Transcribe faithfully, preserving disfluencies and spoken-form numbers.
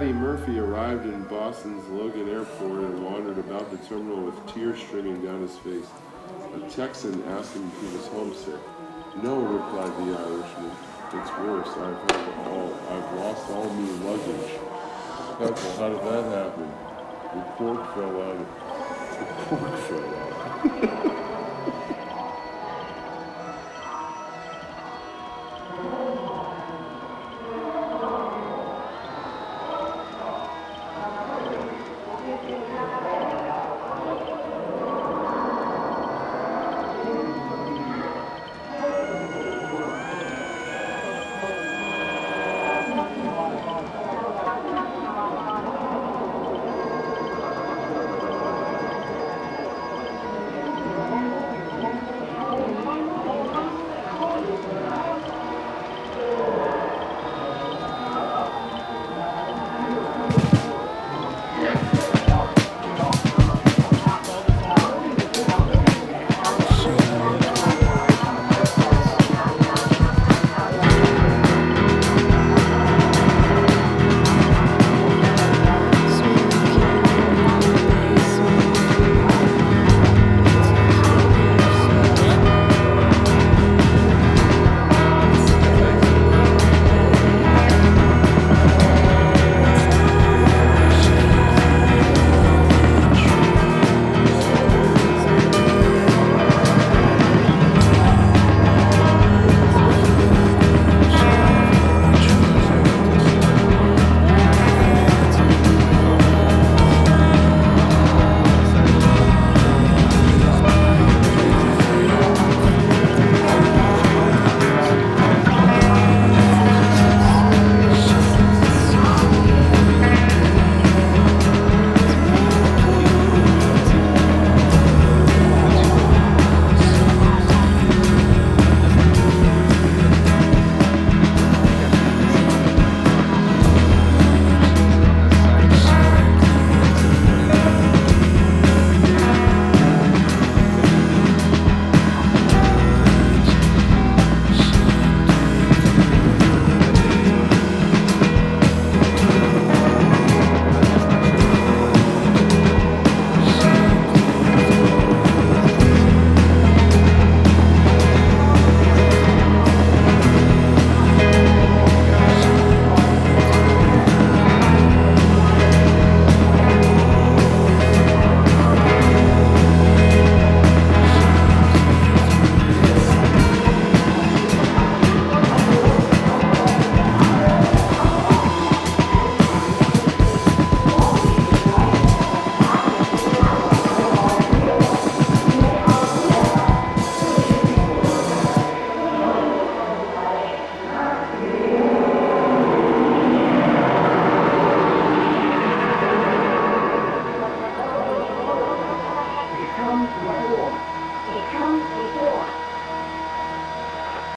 Eddie Murphy arrived in Boston's Logan Airport and wandered about the terminal with tears streaming down his face. A Texan asked him if he was homesick. No, replied the Irishman. It's worse. I've had all. I've lost all me luggage. Uncle, how did that happen? The cork fell out. The cork fell out.